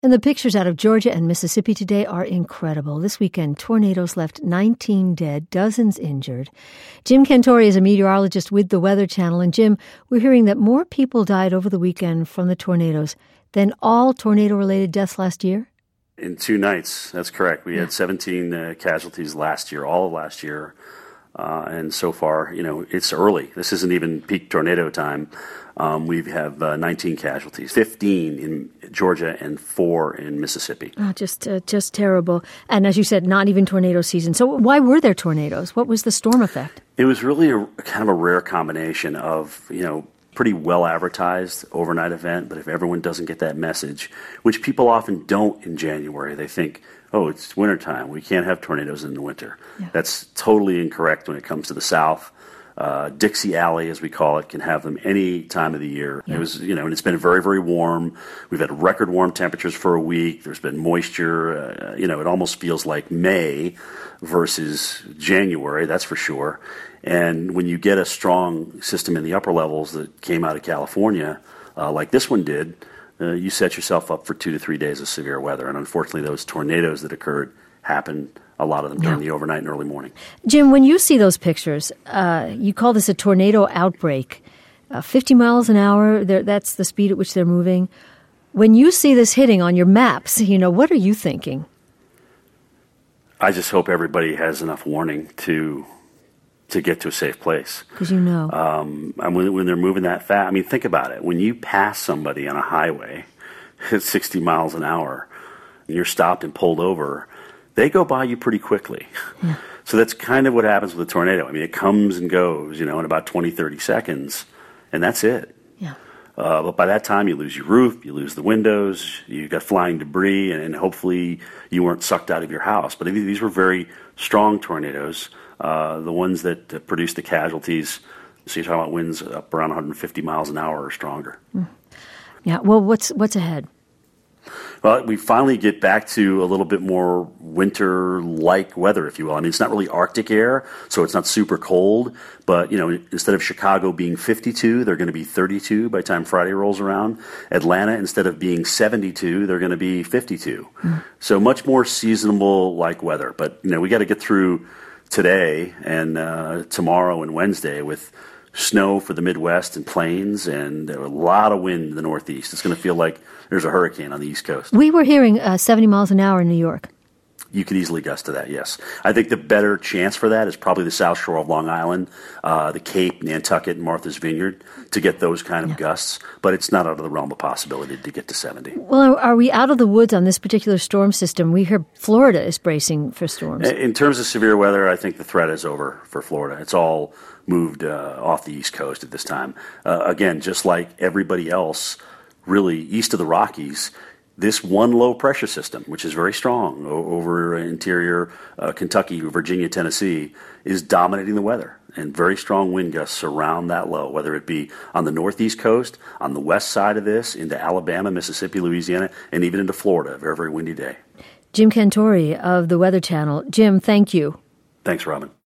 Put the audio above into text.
And the pictures out of Georgia and Mississippi today are incredible. This weekend, tornadoes left 19 dead, dozens injured. Jim Cantore is a meteorologist with the Weather Channel. And Jim, we're hearing that more people died over the weekend from the tornadoes than all tornado-related deaths last year? In 2 nights, that's correct. We had 17 casualties last year, all of last year. And so far, it's early. This isn't even peak tornado time. We have 19 casualties, 15 in Georgia and 4 in Mississippi. Oh, just terrible. And as you said, not even tornado season. So why were there tornadoes? What was the storm effect? It was really kind of a rare combination of, pretty well advertised overnight event, but if everyone doesn't get that message, which people often don't in January, they think, oh, it's wintertime, we can't have tornadoes in the winter. Yeah. That's totally incorrect when it comes to the South. Dixie Alley, as we call it, can have them any time of the year. Yeah. It was, and it's been very, very warm. We've had record warm temperatures for a week. There's been moisture. It almost feels like May versus January, that's for sure. And when you get a strong system in the upper levels that came out of California, like this one did, you set yourself up for 2 to 3 days of severe weather. And unfortunately, those tornadoes that occurred happened, a lot of them, during the overnight and early morning. Jim, when you see those pictures, you call this a tornado outbreak. 50 miles an hour, that's the speed at which they're moving. When you see this hitting on your maps, what are you thinking? I just hope everybody has enough warning to get to a safe place. Because and when they're moving that fast, think about it. When you pass somebody on a highway at 60 miles an hour and you're stopped and pulled over, they go by you pretty quickly. Yeah. So that's kind of what happens with a tornado. It comes and goes, in about 20, 30 seconds, and that's it. Yeah. But by that time, you lose your roof, you lose the windows, you got flying debris, and hopefully you weren't sucked out of your house. But these were very strong tornadoes. The ones that produced the casualties, so you're talking about winds up around 150 miles an hour or stronger. Mm. Yeah, well, what's ahead? Well, we finally get back to a little bit more winter-like weather, if you will. It's not really Arctic air, so it's not super cold. But, instead of Chicago being 52, they're going to be 32 by the time Friday rolls around. Atlanta, instead of being 72, they're going to be 52. Mm. So much more seasonable-like weather. But, we got to get through today and tomorrow and Wednesday with snow for the Midwest and plains and a lot of wind in the Northeast. It's going to feel like there's a hurricane on the East Coast. We were hearing 70 miles an hour in New York. You could easily gust to that, yes. I think the better chance for that is probably the South Shore of Long Island, the Cape, Nantucket, and Martha's Vineyard to get those kind of gusts. But it's not out of the realm of possibility to get to 70. Well, are we out of the woods on this particular storm system? We hear Florida is bracing for storms. In terms of severe weather, I think the threat is over for Florida. It's all moved off the East Coast at this time. Again, just like everybody else, really east of the Rockies, this one low-pressure system, which is very strong over interior Kentucky, Virginia, Tennessee, is dominating the weather. And very strong wind gusts surround that low, whether it be on the northeast coast, on the west side of this, into Alabama, Mississippi, Louisiana, and even into Florida. A very, very windy day. Jim Cantore of the Weather Channel. Jim, thank you. Thanks, Robin.